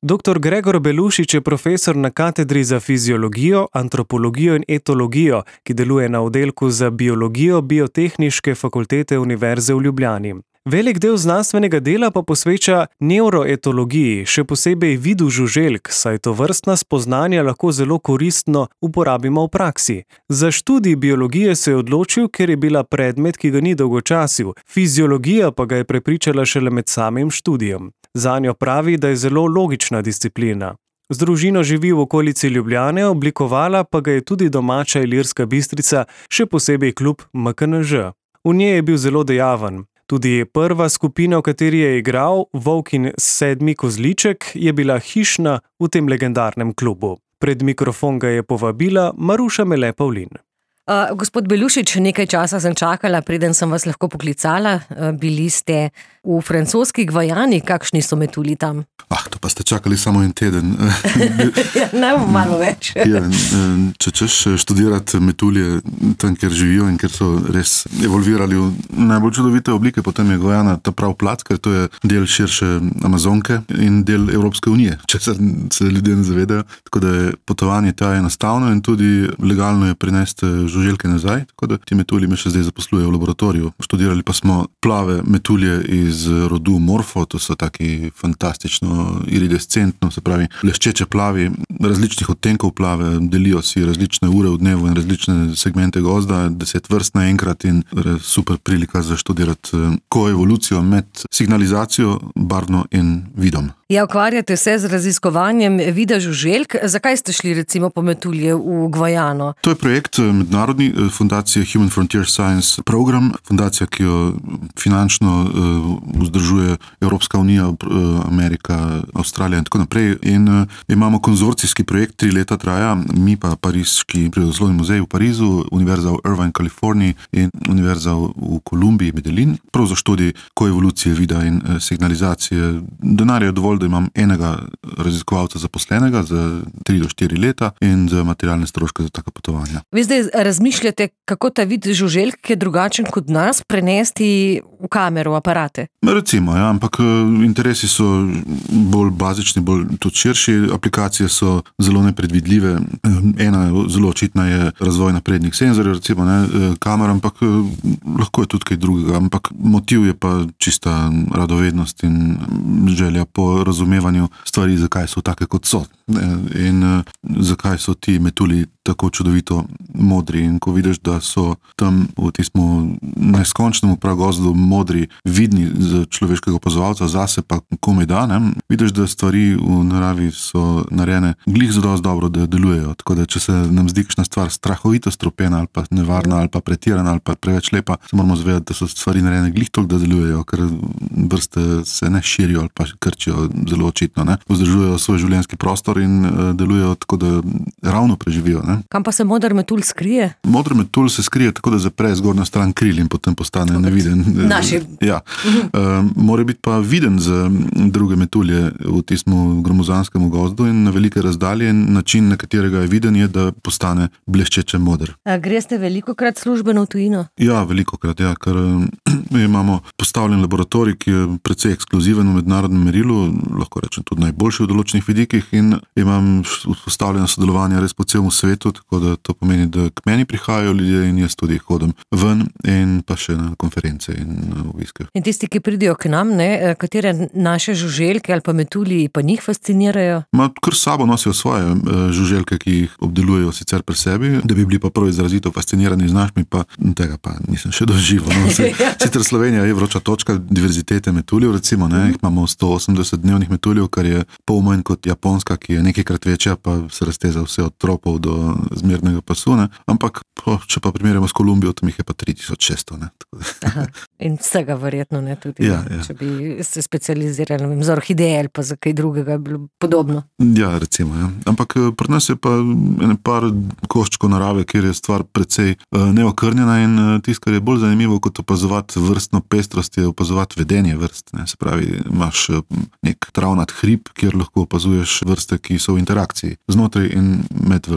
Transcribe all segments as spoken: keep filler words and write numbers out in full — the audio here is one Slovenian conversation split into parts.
doktor Gregor Belušič je profesor na katedri za fiziologijo, antropologijo in etologijo, ki deluje na oddelku za biologijo Biotehniške fakultete Univerze v Ljubljani. Velik del znanstvenega dela pa posveča nevroetologiji, še posebej vidu žuželk, saj tovrstna spoznanja lahko zelo koristno uporabimo v praksi. Za študij biologije se je odločil, ker je bila predmet, ki ga ni dolgočasil, fiziologija pa ga je prepričala šele med samim študijem. Zanjo pravi, da je zelo logična disciplina. Z družino živi v okolici Ljubljane, oblikovala pa ga je tudi domača Ilirska Bistrica, še posebej klub M K N Ž. V njej je bil zelo dejaven. Tudi prva skupina, v kateri je igral, Volk in sedmi kozliček, je bila hišna v tem legendarnem klubu. Pred mikrofon ga je povabila Maruša Mele Pavlin. Uh, gospod Belušič, nekaj časa sem čakala, preden sem vas lahko poklicala. Uh, bili ste v francoski Gvajani, kakšni so metulji tam? Ah, to pa ste čakali samo en teden. ja, ne, malo več. ja, če češ študirati metulje tam, kjer živijo in kjer so res evolvirali v najbolj čudovite oblike, potem je Gvajana ta prav plac, ker to je del širše Amazonke in del Evropske unije, če se, se ljudje ne zavedajo. Tako da je potovanje ta enostavno in tudi legalno je prinesti žuželke nazaj, tako da ti metulji me še zdaj zaposlujejo v laboratoriju. Študirali pa smo plave metulje iz rodu Morfo, to so taki fantastično iridescentno, se pravi bleščeče plavi, različnih odtenkov plave, delijo si različne ure v dnevu in različne segmente gozda, deset vrst naenkrat in super prilika za študirati koevolucijo med signalizacijo, barvno in vidom. Ja, ukvarjate se z raziskovanjem vida žuželk. Zakaj ste šli recimo po metulje v Gvajano? To je projekt mednarodni fundacije Human Frontier Science Program, fundacija, ki jo finančno uh, vzdržuje Evropska unija, uh, Amerika, Avstralija in tako naprej. In uh, imamo konzorcijski projekt, tri leta traja, mi pa Pariški prirodoslovni muzej v Parizu, Univerza v Irvine, Kaliforniji in Univerza v Kolumbiji, Medellin, prav za študij koevolucije vida in uh, signalizacije. Denar je dovolj, da imam enega raziskovalca zaposlenega za tri do štiri leta in za materialne stroške za taka potovanja. Vi zdaj razmišljate, kako ta vid žuželk, ki je drugačen kot nas, prenesti v kamero, v aparate? Recimo, ja, ampak interesi so bolj bazični, bolj tudi širši, aplikacije so zelo nepredvidljive. Ena zelo očitna je razvoj naprednih senzorjev, recimo, ne, kamera, ampak lahko je tudi kaj drugega, ampak motiv je pa čista radovednost in želja po razumevanju stvari, zakaj so take, kot so. In uh, zakaj so ti metulji tako čudovito modri. In ko vidiš, da so tam v tistem neskončnem pragozdu modri, vidni za človeškega opazovalca, zase pa komaj da, ne, vidiš, da stvari v naravi so narejene glih zelo dobro, da delujejo. Tako da, če se nam zdi kakšna stvar strahovito stropena ali pa nevarna ali pa pretirana ali pa preveč lepa, se moramo zavedati, da so stvari narejene glih toliko, da delujejo, ker vrste se ne širijo ali pa krčijo zelo očitno, ne. Vzdržujejo svoj življenjski prostor in uh, delujejo tako, da ravno preživijo, ne. Kam pa se modr metulj skrije? Modr metulj se skrije tako, da zapre zgornjo stran kril in potem postane neviden. Naši. Ja. Uh, mora biti pa viden za druge metulje v tistem gromozanskem gozdu in na velike razdalje. Način, na katerega je viden, je, da postane bleščeče modr. A greste velikokrat službeno v tujino? Ja, velikokrat, ja, ker imamo postavljen laboratorij, ki je precej ekskluziven v mednarodnem merilu, lahko rečem tudi najboljši v določenih vidikih in imam postavljeno sodelovanje res po celem svetu, tako da to pomeni, da k meni prihajajo ljudje in jaz tudi hodim ven in pa še na konference in obiske. In tisti, ki pridejo k nam, ne, katere naše žuželke ali pa metulji pa njih fascinirajo? Ma, kar sabo nosijo svoje žuželke, ki jih obdelujejo sicer pri sebi, da bi bili pa prav izrazito fascinirani z našimi, pa tega pa nisem še doživel. No. Sicer Slovenija je vroča točka diverzitete metuljev, recimo, ne, jih imamo sto osemdeset dnevnih metuljev, kar je pol manj kot Japonska, ki je nekajkrat večja, pa se razteza vse od tropov do zmernega pasu, ne. Ampak po, če pa primerjamo s Kolumbijo, tam jih je pa tri tisoč šeststo. Ne. Aha, in vsega verjetno, ne, tudi, ja, ja. Če bi se specializirali, vem, za orhideje ali pa za kaj drugega, bilo podobno. Ja, recimo, ja. Ampak pri nas je pa ene par koščkov narave, kjer je stvar precej neokrnjena in tisto, kar je bolj zanimivo kot opazovati vrstno pestrost, je opazovati vedenje vrst, ne. Se pravi, imaš nek travnat hrib, kjer lahko opazuješ vrste, ki so v interakciji znotraj in med vrstami in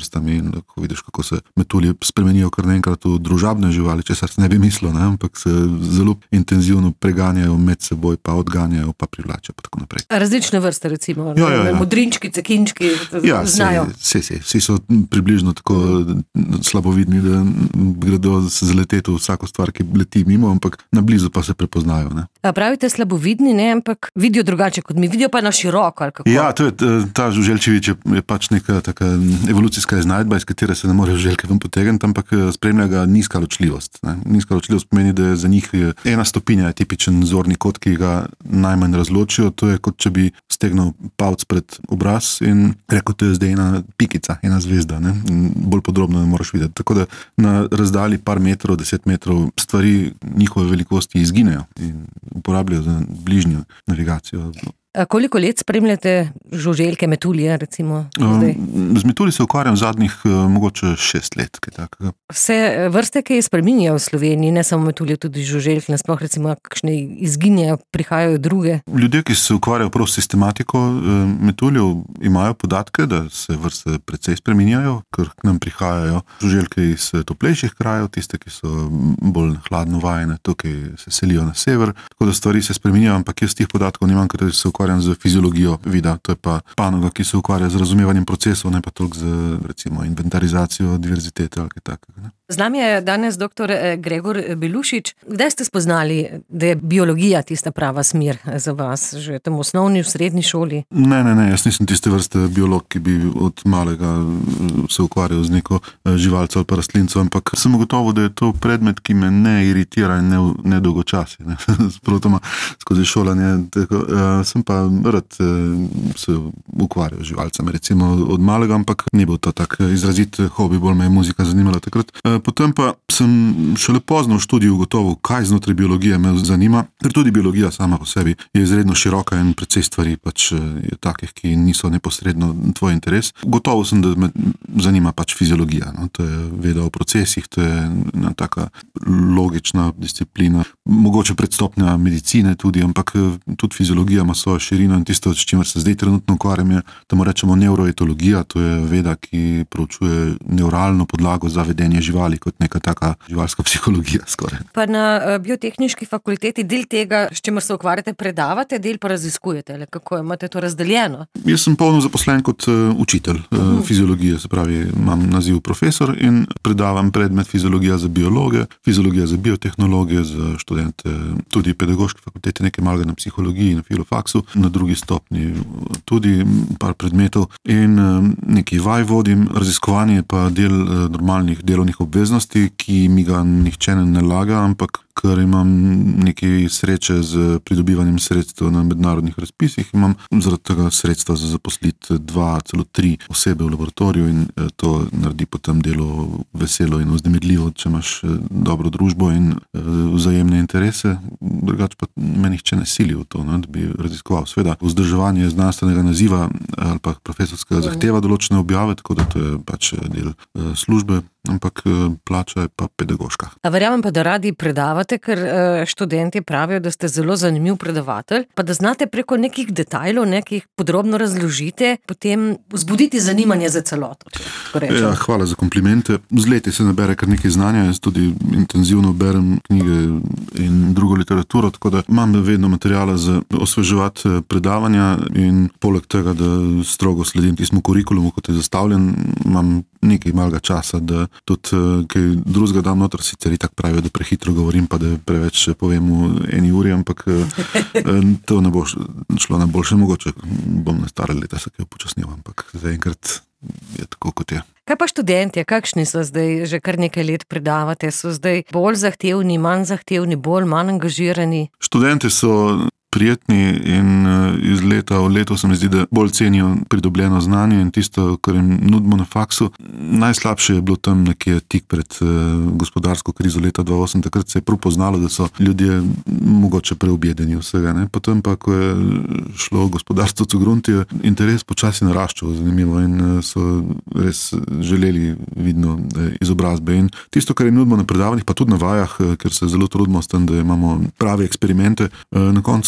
šokiran, ko vidiš, kako se metulje spremenijo kar naenkrat v družabne živali, česar se ne bi mislil, ne? Ampak se zelo intenzivno preganjajo med seboj, pa odganjajo, pa privlačijo, pa tako naprej. Različne vrste, recimo, ja, ja, ja. modrinčki, cekinčki, ja, znajo. Vsi, vsi, vsi so približno tako slabovidni, da gredo se zaleteti v vsako stvar, ki leti mimo, ampak na blizu pa se prepoznajo. Ne? A pravite slabovidni, ne, ampak vidijo drugače kot mi, vidijo pa na široko, ali kako? Ja, to je, ta žuželčevič je, je pač neka taka evolucijska iznajdba, iz katere se ne more žuželke ven potegniti, ampak spremlja ga nizka ločljivost. Ne? Nizka ločljivost pomeni, da je za njih ena stopinja je tipičen zorni kot, ki ga najmanj razločijo, to je kot če bi stegnil palc pred obraz in rekel, to je zdaj ena pikica, ena zvezda, ne? Bolj podrobno ne moraš videti. Tako da na razdalji par metrov, deset metrov stvari njihove velikosti izginejo in uporabljajo za bližnjo navigacijo. A koliko let spremljate žuželke, metulje, recimo? Zdaj? Z metulji se ukvarjam zadnjih mogoče šest let, kaj takega. Vse vrste, ki spreminjajo v Sloveniji, ne samo metulje, tudi žuželke, nasploh recimo kakšne izginjajo, prihajajo druge? Ljudje, ki se ukvarjajo prav s sistematiko metuljev, imajo podatke, da se vrste precej spreminjajo, ker k nam prihajajo žuželke iz toplejših krajev, tiste, ki so bolj hladno vajene, tukaj se selijo na sever, tako da stvari se spreminjajo, ampak jaz tih podatkov nimam, ker se ukvarjam z fiziologijo vida, to je pa panoga, ki se ukvarja z razumevanjem procesov, ne pa toliko z recimo inventarizacijo diverzitete ali kaj takega. Ne? Z nami je danes doktor Gregor Belušič. Kdaj ste spoznali, da je biologija tista prava smer za vas? Že tam v osnovni, v srednji šoli? Ne, ne, ne, jaz nisem tiste vrste biolog, ki bi od malega se ukvarjal z neko živalco ali pa rastlinco, ampak sem ugotovil, da je to predmet, ki me ne iritira in ne, ne dolgočasi. Ne? Sprotoma skozi šolanje. Tako, sem pa rad se ukvarjal z živalcami, recimo od malega, ampak ni bil to tak izrazit hobi, bolj me je muzika zanimala takrat. Potem pa sem šele pozno v študiju ugotovil, kaj znotraj biologije me zanima, ker tudi biologija sama po sebi je izredno široka in precej stvari pač je takih, ki niso neposredno tvoj interes. Gotovo sem, da me zanima pač fiziologija. No? To je veda o procesih, to je ena taka logična disciplina, mogoče predstopnja medicine tudi, ampak tudi fiziologija ima svojo širino in tisto, s čimer se zdaj trenutno ukvarjam, je, da mu rečemo neuroetologija, to je veda, ki proučuje neuralno podlago za vedenje živali, kot neka taka živalska psihologija skoraj. Pa na biotehniški fakulteti del tega, s čimer se ukvarjate, predavate, del pa raziskujete, ali kako imate to razdeljeno? Jaz sem polno zaposlen kot uh, učitelj uh, fiziologije, se pravi, imam naziv profesor in predavam predmet fiziologija za biologe, fiziologija za biotehnologije, za študente, tudi pedagoške fakultete, nekaj malega na psihologiji, na filofaksu, na drugi stopni tudi par predmetov in uh, nekaj vaj vodim, raziskovanje pa del uh, normalnih delovnih obveznosti, ki mi ga nihče ne nalaga, ampak ker imam nekaj sreče z pridobivanjem sredstev na mednarodnih razpisih, imam zaradi tega sredstva za zaposliti dva, celo tri osebe v laboratoriju in to naredi potem delo veselo in vznemirljivo, če imaš dobro družbo in vzajemne interese. Drugače pa me nihče ne sili v to, ne, da bi raziskoval. Sveda, vzdrževanje znanstvenega naziva ali pa profesorskega zahteva določene objave, tako da to je pač del službe, ampak plača je pa pedagoška. A verjamem pa, da radi predavate, ker študenti pravijo, da ste zelo zanimiv predavatelj, pa da znate preko nekih detajlov, nekih podrobno razložite, potem vzbuditi zanimanje za celoto. Ja, hvala za komplimente. Z leti se nabere kar nekaj znanja, jaz tudi intenzivno berem knjige in drugo literaturo, tako da imam vedno materijala za osveževati predavanja in poleg tega, da strogo sledim tistemu kurikulumu, kot je zastavljen, imam nekaj malega časa, da tudi kaj drugega dam noter, sicer itak pravijo, da prehitro govorim, pa da preveč povem v eni uri, ampak to ne bo šlo na boljše, mogoče bom na stare leta se kaj upočasnil, ampak zaenkrat je tako, kot je. Kaj pa študentje, kakšni so zdaj, že kar nekaj let predavate, so zdaj bolj zahtevni, manj zahtevni, bolj, manj angažirani? Študenti so prijetni in iz leta v leto se mi zdi, da bolj cenijo pridobljeno znanje in tisto, kar jim nudimo na faksu. Najslabše je bilo tam nekje tik pred gospodarsko krizo leta dva tisoč osem, takrat se je prav poznalo, da so ljudje mogoče preobjedeni vsega. Ne? Potem pa, ko je šlo gospodarstvo cugrunt, je interes počasi naraščal, zanimivo, in so res želeli vidno izobrazbe. In tisto, kar jim nudimo na predavanjih, pa tudi na vajah, ker se zelo trudimo s tem, da imamo prave eksperimente, na koncu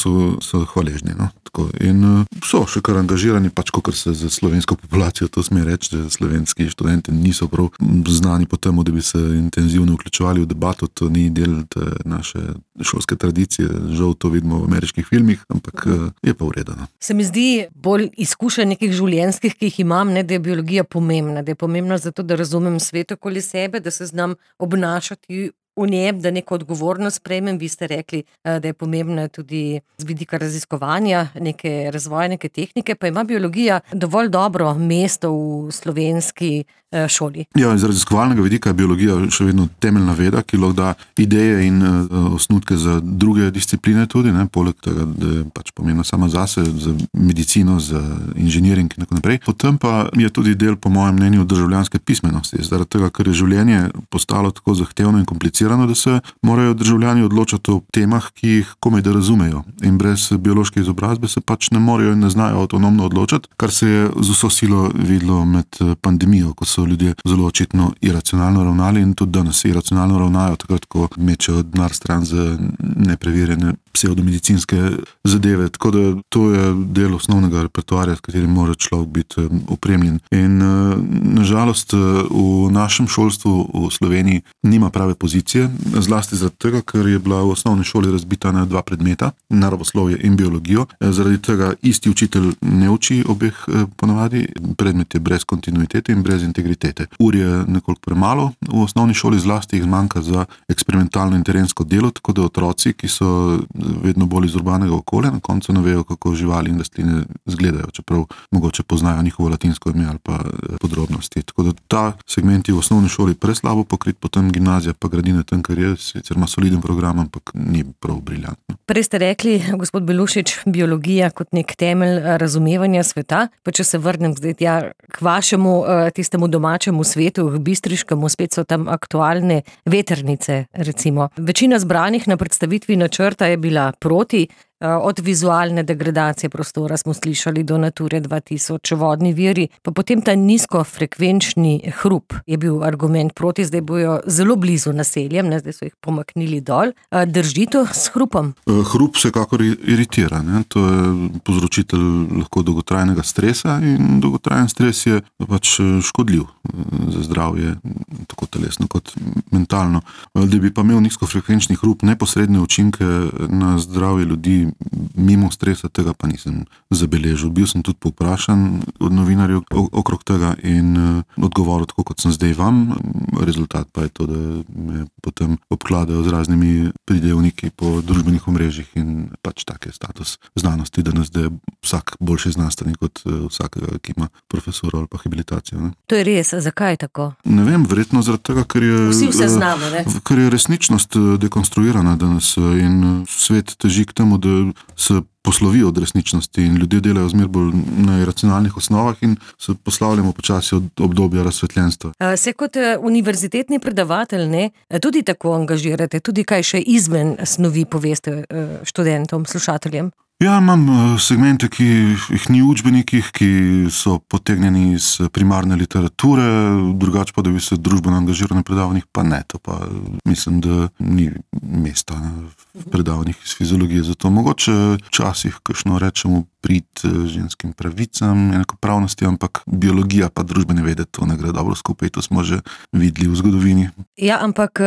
svetu so hvaležni. No? Tako, in so še kar angažirani, pač kakor se za slovensko populacijo to sme reči, da slovenski študenti niso prav znani po temu, da bi se intenzivno vključevali v debato, to ni del naše šolske tradicije, žal to vidimo v ameriških filmih, ampak je pa vredno. Se mi zdi bolj izkušenj nekih življenjskih, ki jih imam, ne, da je biologija pomembna, da je pomembna zato, da razumem svet okoli sebe, da se znam obnašati v njem, da neko odgovornost prejmem. Vi ste rekli, da je pomembna tudi z vidika raziskovanja neke razvoja, neke tehnike, pa ima biologija dovolj dobro mesto v slovenski šoli. Ja, iz raziskovalnega vidika je biologija še vedno temeljna veda, ki lahko da ideje in uh, osnutke za druge discipline tudi, ne, poleg tega, da je pač pomembna sama zase, za medicino, za inženiring in tako naprej. Potem pa je tudi del, po mojem mnenju, državljanske pismenosti, zaradi tega, ker je življenje postalo tako zahtevno in komplicirano, da se morajo državljani odločati o temah, ki jih komaj da razumejo. In brez biološke izobrazbe se pač ne morejo in ne znajo avtonomno odločati, kar se je z vso silo videlo med pandemijo, ko so ljudje zelo očitno iracionalno ravnali in tudi danes iracionalno ravnajo, takrat, ko mečejo denar stran za nepreverjene pseudomedicinske zadeve. Tako da to je del osnovnega repertoarja, s katerim mora človek biti opremljen. In nažalost v našem šolstvu v Sloveniji nima prave pozicije, zlasti zaradi tega, ker je bila v osnovni šoli razbita na dva predmeta, naravoslovje in biologijo. Zaradi tega isti učitelj ne uči obeh ponavadi, predmet je brez kontinuitete in brez integritete. Ur je nekoliko premalo, v osnovni šoli zlasti jih zmanjka za eksperimentalno in terensko delo, tako da otroci, ki so vedno bolj iz urbanega okolja, na koncu ne vejo, kako živali in rastline izgledajo, čeprav mogoče poznajo njihovo latinsko ime ali pa podrobnosti. Tako da ta segment je v osnovni šoli preslabo pokrit, potem gimnazija pa gradi na tem, kar je, sicer ima soliden program, ampak ni prav briljantno. Prej ste rekli, gospod Belušič, biologija kot nek temelj razumevanja sveta, pa če se vrnem zdaj tja k vašemu tistemu domačemu svetu, k bistriškemu, spet so tam aktualne vetrnice, recimo. Večina zbranih na predstavitvi načrta je bila proti, od vizualne degradacije prostora smo slišali do Nature dva tisoč, vodni viri, pa potem ta nizkofrekvenčni hrup je bil argument proti, zdaj bojo zelo blizu naseljem, ne, zdaj so jih pomaknili dol. Drži to s hrupom? Hrup se kakor iritira, ne? To je povzročitelj lahko dolgotrajnega stresa in dolgotrajen stres je pač škodljiv za zdravje, tako telesno kot mentalno. Da bi pa imel nizkofrekvenčni hrup neposredne učinke na zdravje ljudi mimo stresa, tega pa nisem zabeležil. Bil sem tudi povprašan od novinarjev okrog tega in odgovoril tako, kot sem zdaj vam. Rezultat pa je to, da me potem obkladajo z raznimi pridevniki po družbenih omrežjih in pač tak je status znanosti, da nas je vsak boljši znanstvenik od vsakega, ki ima profesora ali pa habilitacijo. Ne? To je res, zakaj je tako? Ne vem, verjetno zaradi tega, ker je, vsi vse znamo, ne? Ker je resničnost dekonstruirana danes in svet teži k temu, da se poslovijo od resničnosti in ljudje delajo zmer bolj na iracionalnih osnovah in se poslavljamo počasi od obdobja razsvetljenstva. Se kot univerzitetni predavatelj, ne, tudi tako angažirate, tudi kaj še izven snovi poveste študentom, slušateljem? Ja, imam segmente, ki jih ni v učbenikih, ki so potegnjeni iz primarne literature, drugače pa, da bi se družbeno angažiral na predavanjih, pa ne, to pa mislim, da ni mesta v predavanjih iz fiziologije. Zato mogoče včasih kakšno rečemo prid ženskim pravicam, enakopravnosti, ampak biologija pa družbene vede, to ne gre dobro skupaj, to smo že videli v zgodovini. Ja, ampak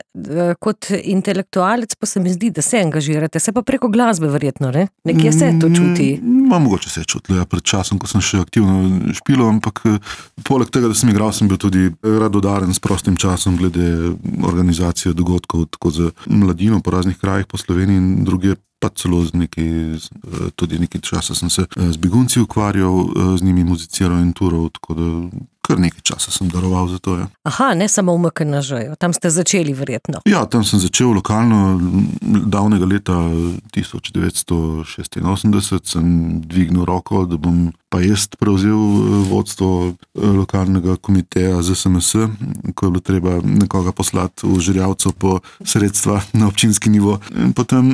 kot intelektualec pa se mi zdi, da se angažirate, se pa preko glasbe verjetno, ne? Nekje se to čuti? Ma, mogoče se je čutilo, ja, pred časom, ko sem še aktivno špilal, ampak poleg tega, da sem igral, sem bil tudi radodaren s prostim časom glede organizacije dogodkov, tako za mladino po raznih krajih po Sloveniji in druge, pa celo z neki, tudi nekaj časa sem se z begunci ukvarjal, z njimi muziciral in tural, tako da kar nekaj časa sem daroval za to, ja. Aha, ne samo v M K N Ž-ju, tam ste začeli verjetno. Ja, tam sem začel lokalno, davnega leta tisoč devetsto šestinosemdeset sem dvignil roko, da bom pa jaz prevzel vodstvo lokalnega komiteja Z S M S, ko je bilo treba nekoga poslati v Žerjavco po sredstva na občinski nivo. In potem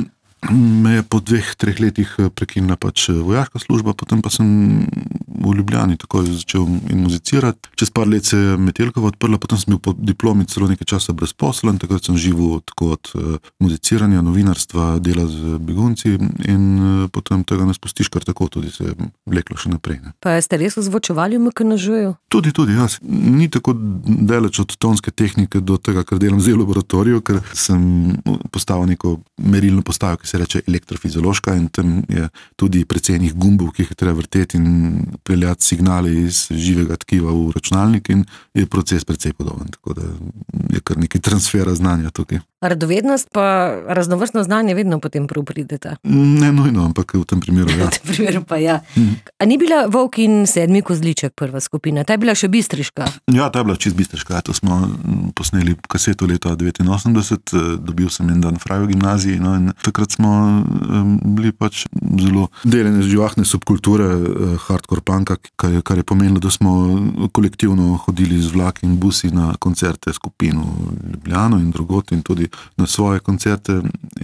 me je po dveh, treh letih prekinila pač vojaška služba, potem pa sem v Ljubljani takoj začel in muzicirati. Čez par let se je Metelkova odprla, potem sem bil po diplomi celo nekaj časa brezposlen, takrat sem živel tako od muziciranja, novinarstva, dela z begunci in potem tega ne spustiš kar tako, tudi se je vleklo še naprej. Ne. Pa ste res ozvočevali v M K N Ž-ju? Tudi, tudi, jaz. Ni tako daleč od tonske tehnike do tega, kar delam zdaj v laboratoriju, ker sem postavil neko merilno postajo, ki se reče elektrofiziološka in tam je tudi precej enih gumbov, ki jih je treba vrteti in peljati signale iz živega tkiva v računalnik in je proces precej podoben, tako da je kar nekaj transfera znanja tukaj. Radovednost pa raznovrstno znanje vedno potem prav prideta. Ne nujno, ampak v tem primeru ja. V tem primeru pa ja. Mm. A ni bila Volk in sedmi kozliček prva skupina? Ta je bila še bistriška? Ja, ta je bila čist bistriška. To smo posneli kaseto leta devetinosemdeset, dobil sem en dan fraj v gimnaziji, no, in takrat smo um, bili pač zelo deljene živahne subkulture uh, hardcore punka, kar je, kar je pomenilo, da smo kolektivno hodili z vlaki in busi na koncerte skupin v Ljubljano in drugot in tudi na svoje koncerte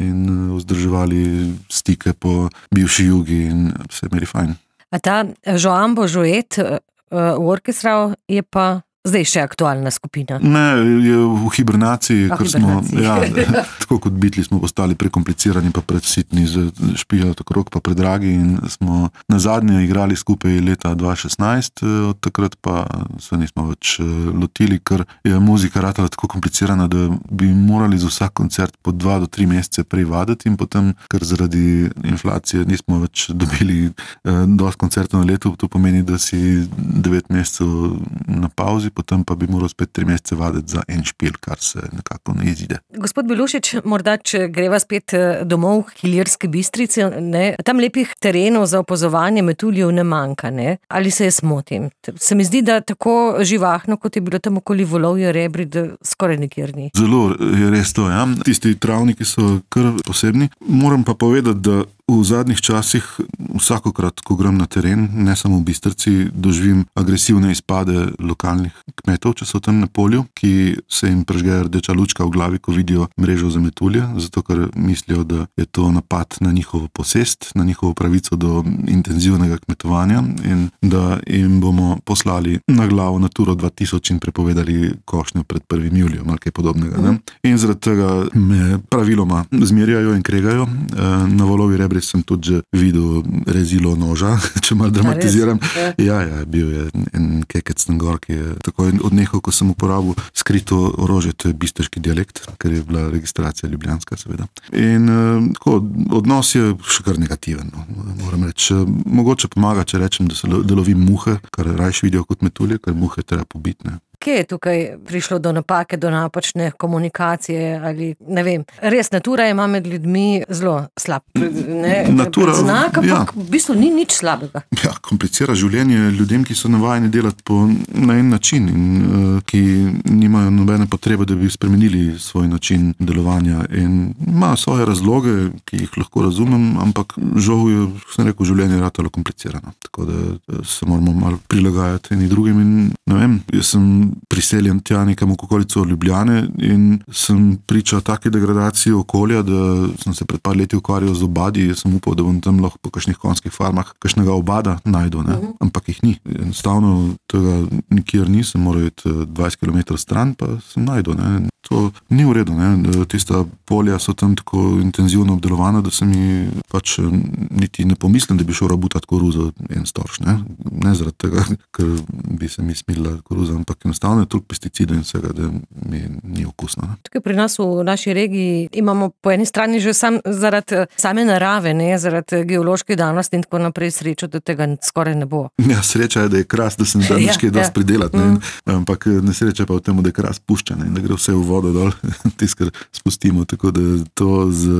in vzdrževali stike po bivši Jugi in vse je imeli fajn. A ta Joambo Joet uh, v orkestrau je pa zdaj še aktualna skupina? Ne, je v hibernaciji, A, ker hibernaciji. smo, ja, tako kot Beatli smo postali prekomplicirani pa predsitni z špijo okrog pa predragi in smo na zadnje igrali skupaj leta dva tisoč šestnajst, od takrat pa se nismo več lotili, ker je muzika ratala tako komplicirana, da bi morali za vsak koncert po dva do tri mesece prej vaditi in potem, ker zaradi inflacije nismo več dobili eh, dosti koncertov na letu, to pomeni, da si devet mesecev na pauzi, potem pa bi moral spet tri mesece vaditi za en špil, kar se nekako ne izide. Gospod Belušič, morda, če greva spet domov k Ilirski Bistrici, ne, tam lepih terenov za opazovanje metuljev ne manjka, ne? Ali se jaz motim? Se mi zdi, da tako živahno, kot je bilo tam okoli Volovje Rebri, da skoraj nikjer ni. Zelo je res to, ja. Tisti travniki so kar posebni. Moram pa povedati, da v zadnjih časih vsakokrat, ko grem na teren, ne samo v Bistrici, doživim agresivne izpade lokalnih kmetov, če so tam na polju, ki se jim prežge rdeča lučka v glavi, ko vidijo mrežo za metulje, zato ker mislijo, da je to napad na njihovo posest, na njihovo pravico do intenzivnega kmetovanja in da jim bomo poslali na glavo Naturo dva tisoč in prepovedali košnjo pred prvim julijem ali kaj podobnega. Ne? In zaradi tega me praviloma zmerjajo in kregajo. Na Volovji Rebri sem tudi že videl rezilo noža, če malo dramatiziram. Ja, ja, bil je en kekec tam gor, ki je takoj odnehal, ko sem uporabil skrito orožje, to je bistriški dialekt, ker je bila registracija ljubljanska, seveda. In tako, odnos je še kar negativen, no, moram reči. Mogoče pomaga, če rečem, da, se, da lovim muhe, kar rajš vidijo kot metulje, ker muhe treba pobiti, ne. Kje je tukaj prišlo do napake, do napačne komunikacije ali ne vem. Res, natura ima med ljudmi zelo slab ne, natura, znak, ampak ja. V bistvu ni nič slabega. Ja, komplicira življenje ljudem, ki so navajeni delati po, na en način in uh, ki nimajo nobene potrebe, da bi spremenili svoj način delovanja in imajo svoje razloge, ki jih lahko razumem, ampak žal je, sem rekel, življenje ratalo komplicirano. Tako da se moramo malo prilagajati eni drugim in ne vem, jaz sem priseljen tja nekam v okolico Ljubljane in sem priča take degradacije okolja, da sem se pred par leti ukvarjal z obadi, jaz sem upal, da bom tam lahko po kakšnih konjskih farmah kakšnega obada najdu, ne? Uh-huh. Ampak jih ni. Enostavno tega nikjer ni, sem moral iti dvajset kilometrov stran, pa sem najdu, ne? To ni v redu, ne? Tista polja so tam tako intenzivno obdelovana, da se mi pač niti ne pomislim, da bi šel rabutati koruzo en storš, ne? Ne zaradi tega, ker bi se mi smilila koruza, ampak enostavno je toliko pesticidov in vsega, da mi ni okusno. Ne? Tukaj pri nas v naši regiji imamo po eni strani že sam zaradi same narave, ne, zaradi geološke danosti in tako naprej srečo, da tega skoraj ne bo. Ja, sreča je, da je kras, da sem dan Ja, nekaj dosti ja. pridelati, ne? Mm. Ampak nesreča pa v tem, da je kras pušča, ne? In da gre vse v vodo dol, tisto, kar spustimo, tako da to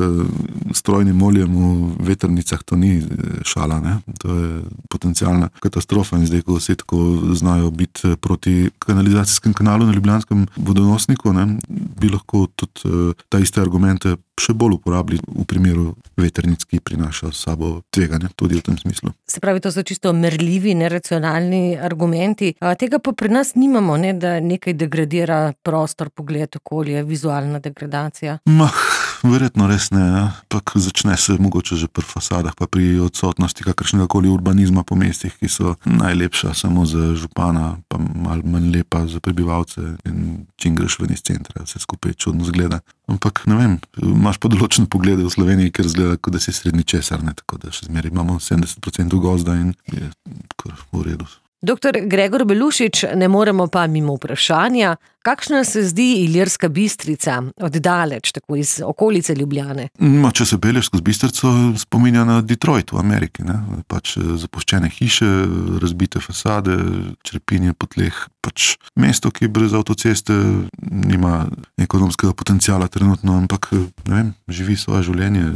z strojnim oljem v vetrnicah, to ni šala, ne? To je potencialna katastrofa in zdaj, ko vse tako znajo biti proti kanalizacijskem kanalu na ljubljanskem vodonosniku, ne, bi lahko tudi ta iste argumente še bolj uporabili v primeru vetrnic, ki prinaša s sabo tveganje, tudi v tem smislu. Se pravi, to so čisto merljivi, neracionalni argumenti. A, tega pa pri nas nimamo, ne, da nekaj degradira prostor, pogled, okolje, vizualna degradacija. Mah, verjetno res ne, ja. Pak začne se mogoče že pri fasadah, pa pri odsotnosti kakršnega koli urbanizma po mestih, ki so najlepša samo za župana, pa malo manj lepa za prebivalce in čim greš ven iz centra, vse skupaj čudno zgleda. Ampak ne vem, imaš pa določene poglede v Sloveniji, ker zgleda, kot da si srednji česar, ne, tako da še zmeraj imamo sedemdeset procentov gozda in je kar v redu. Doktor Gregor Belušič, ne moremo pa mimo vprašanja, kakšna se zdi Ilirska Bistrica od daleč, tako iz okolice Ljubljane? Ma, če se pelješ skozi Bistrico, spominja na Detroit v Ameriki, ne? Pač zapuščene hiše, razbite fasade, črepinje po tleh, pač mesto, ki brez avtoceste nima ekonomskega potenciala trenutno, ampak ne vem, živi svoje življenje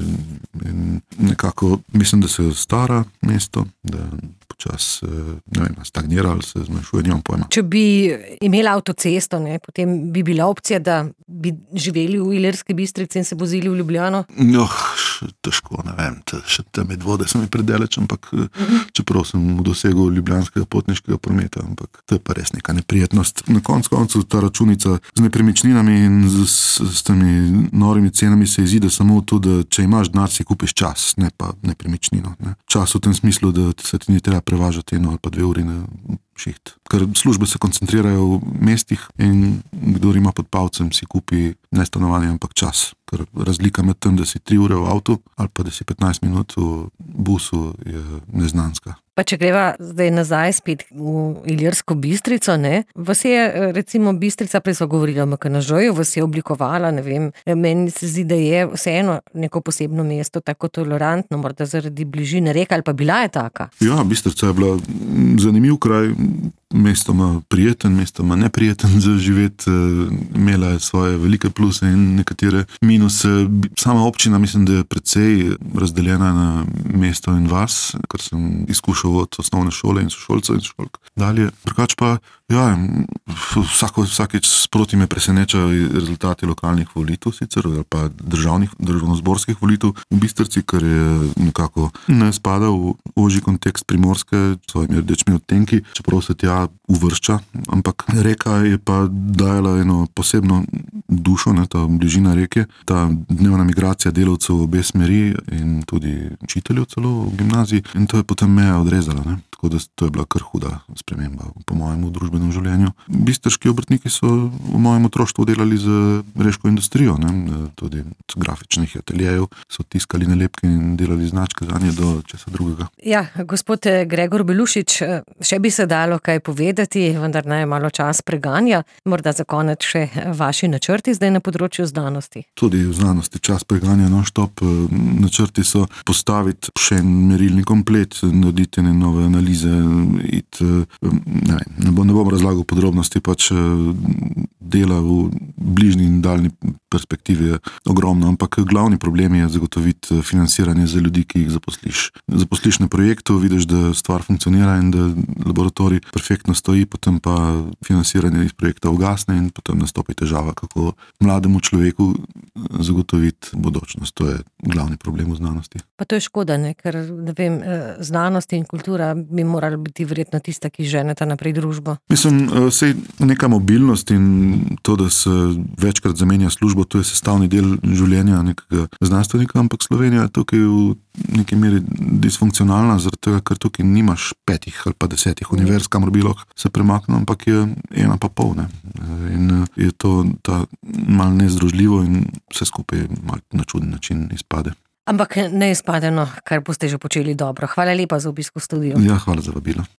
in nekako mislim, da se stara mesto, da počas, ne vem, stagnira ali se zmanjšuje, nimam pojma. Če bi imela avtocesto, ne, potem bi bila opcija, da bi živeli v Ilirski Bistrici in se vozili v Ljubljano? Joh, težko, ne vem, te, še te medvode so mi predaleč, ampak uh-huh. čeprav sem v dosegu ljubljanskega potniškega prometa, ampak to je pa res neka neprijetnost. Na koncu koncu ta računica z nepremičninami in z, z, z temi norimi cenami se izide samo to, da če imaš denar, si kupiš čas, ne pa nepremičnino. Ne. Čas v tem smislu, da se ti ni treba prevažati eno ali pa dve uri na šiht. Ker službe se koncentrirajo v mestih in kdor ima pod palcem, si kupi ne stanovanje, ampak čas. Ker razlika med tem, da si tri ure v avtu ali pa da si petnajst minut v busu, je neznanska. Pa če greva zdaj nazaj spet v Ilirsko Bistrico, ne, vas je recimo Bistrica, prej smo govorili o M K N Ž-ju, vas je oblikovala, ne vem, meni se zdi, da je vseeno neko posebno mesto, tako tolerantno, morda zaradi bližine reke, ali pa bila je taka? Ja, Bistrica je bila zanimiv kraj, mestoma prijeten, mestoma neprijeten za živeti, imela je svoje velike pluse in nekatere minuse. Sama občina mislim, da je precej razdeljena na mesto in vas, kar sem izkušal od osnovne šole in sošolcev in šolk. Dalje, drugače pa, ja, vsako, vsakeč sproti me presenečajo rezultati lokalnih volitev sicer, ali pa državnih, državnozborskih volitev v Bistrici, ker je nekako ne spada v ožji kontekst Primorske, s svojimi rdečimi odtenki, čeprav se tja uvršča, ampak reka je pa dajala eno posebno dušo, ne, ta bližina reke, ta dnevna migracija delavcev v obe smeri in tudi učiteljev celo v gimnaziji in to je potem meja odrezala, ne. Tako da to je bila kar huda sprememba po mojem v družbenem življenju. Bistriški obrtniki so v mojem otroštvu delali z reško industrijo, ne, tudi z grafičnih ateljejev so tiskali nalepke in delali značke zanje do česa drugega. Ja, gospod Gregor Belušič, še bi se dalo kaj povedati, vendar naj malo čas preganja. Morda za konec še vaši načrti zdaj na področju znanosti. Tudi v znanosti čas preganja non-stop. Načrti so postaviti še en merilni komplet, narediti nove analize, it, ne, ne, bom, ne bom razlagal podrobnosti, pač dela v bližnji in daljni perspektivi je ogromno, ampak glavni problem je zagotoviti financiranje za ljudi, ki jih zaposliš. Zaposliš na projektu, vidiš, da stvar funkcionira in da laboratorij perfektno stoji, potem pa financiranje iz projekta ugasne in potem nastopi težava, kako mlademu človeku zagotoviti bodočnost. To je glavni problem v znanosti. Pa to je škoda, ne? Ker ne vem, znanost in kultura bi morali biti verjetno tista, ki ženeta naprej družbo. Mislim, sej neka mobilnost in to, da se večkrat zamenja službo, to je sestavni del življenja nekega znanstvenika, ampak Slovenija je tukaj v neki meri disfunkcionalna, zaradi tega, ker tukaj nimaš petih ali pa desetih univerz, kamor bi lahko se premaknil, ampak je ena pa pol, ne. In je to ta malo nezdružljivo in vse skupaj malo na čuden način izpade. Ampak neizpadeno, kar boste že počeli dobro. Hvala lepa za obisk v studiu. Ja, hvala za vabilo.